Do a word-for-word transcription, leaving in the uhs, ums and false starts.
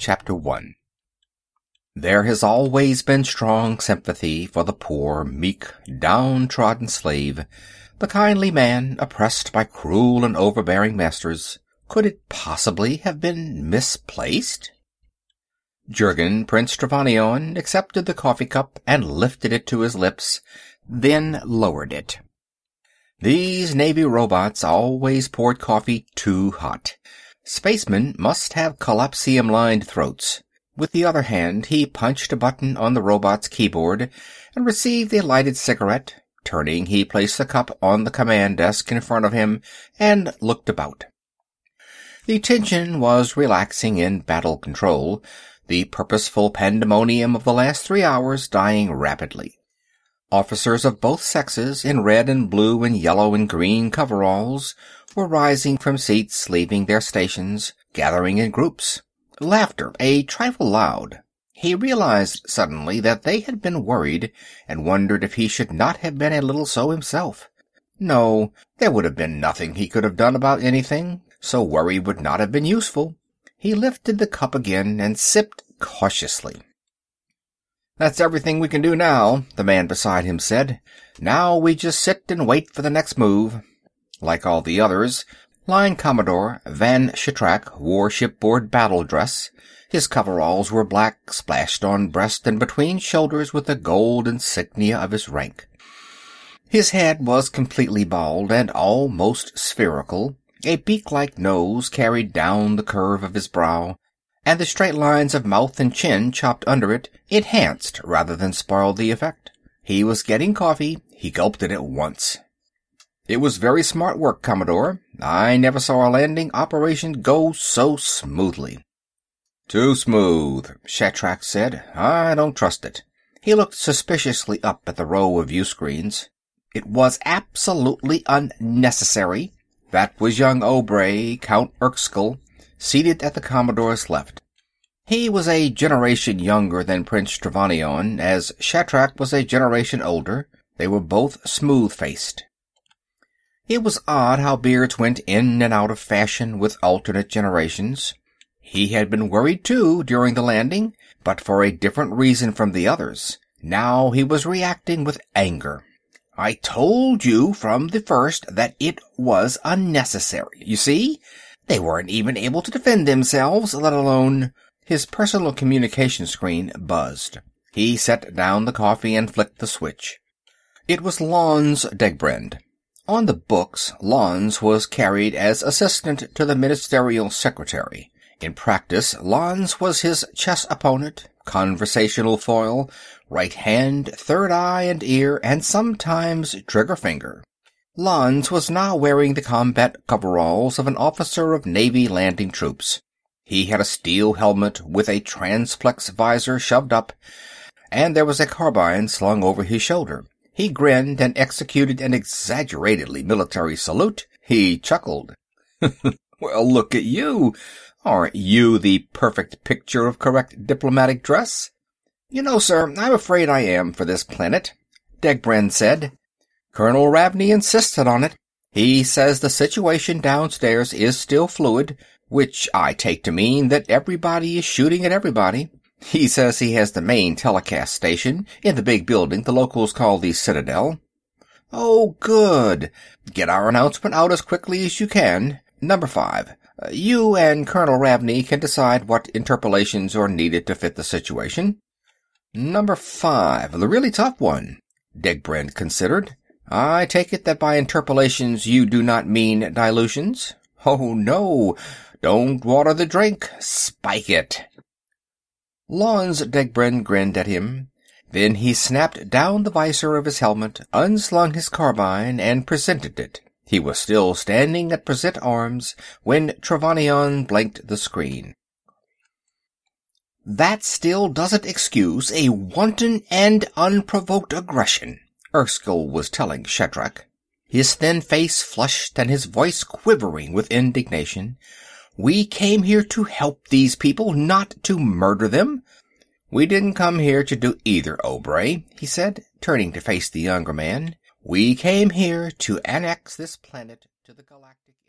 Chapter one. There has always been strong sympathy for the poor, meek, downtrodden slave, the kindly man oppressed by cruel and overbearing masters. Could it possibly have been misplaced? Jurgen, Prince Trevanion, accepted the coffee cup and lifted it to his lips, then lowered it. These Navy robots always poured coffee too hot. Spacemen must have collapsium-lined throats. With the other hand, he punched a button on the robot's keyboard and received a lighted cigarette. Turning, he placed the cup on the command desk in front of him and looked about. The tension was relaxing in battle control, the purposeful pandemonium of the last three hours dying rapidly. Officers of both sexes, in red and blue and yellow and green coveralls, were rising from seats, leaving their stations, gathering in groups. Laughter, a trifle loud. He realized suddenly that they had been worried, and wondered if he should not have been a little so himself. No, there would have been nothing he could have done about anything, so worry would not have been useful. He lifted the cup again and sipped cautiously. "That's everything we can do now," the man beside him said. "Now we just sit and wait for the next move." Like all the others, Line Commodore Van Shatrak wore shipboard battle dress. His coveralls were black, splashed on breast and between shoulders with the gold insignia of his rank. His head was completely bald and almost spherical. A beak-like nose carried down the curve of his brow, and the straight lines of mouth and chin chopped under it enhanced rather than spoiled the effect. He was getting coffee. He gulped it at once. "It was very smart work, Commodore. I never saw a landing operation go so smoothly." "Too smooth," Shatrak said. "I don't trust it." He looked suspiciously up at the row of view-screens. "It was absolutely unnecessary." That was young Obray, Count Erskine, seated at the Commodore's left. He was a generation younger than Prince Trevanion, as Shatrak was a generation older. They were both smooth-faced. It was odd how beards went in and out of fashion with alternate generations. He had been worried, too, during the landing, but for a different reason from the others. Now he was reacting with anger. "I told you from the first that it was unnecessary. You see? They weren't even able to defend themselves, let alone—" His personal communication screen buzzed. He set down the coffee and flicked the switch. It was Lons Degbrend. On the books, Lons was carried as assistant to the ministerial secretary. In practice, Lons was his chess opponent, conversational foil, right hand, third eye and ear, and sometimes trigger finger. Lons was now wearing the combat coveralls of an officer of Navy landing troops. He had a steel helmet with a transplex visor shoved up, and there was a carbine slung over his shoulder. He grinned and executed an exaggeratedly military salute. He chuckled. "Well, look at you. Aren't you the perfect picture of correct diplomatic dress?" "You know, sir, I'm afraid I am for this planet," Degbrend said. "Colonel Ravney insisted on it. He says the situation downstairs is still fluid, which I take to mean that everybody is shooting at everybody. He says he has the main telecast station in the big building the locals call the Citadel." "Oh, good. Get our announcement out as quickly as you can. Number five. You and Colonel Ravney can decide what interpolations are needed to fit the situation." "Number five, the really tough one," Degbrend considered. "I take it that by interpolations you do not mean dilutions?" "Oh, no. Don't water the drink. Spike it." Lons Degbrend grinned at him. Then he snapped down the visor of his helmet, unslung his carbine, and presented it. He was still standing at present arms when Trevanion blinked the screen. "That still doesn't excuse a wanton and unprovoked aggression," Erskine was telling Shatrak, his thin face flushed and his voice quivering with indignation. "We came here to help these people, not to murder them." "We didn't come here to do either, Obray," he said, turning to face the younger man. "We came here to annex this planet to the galactic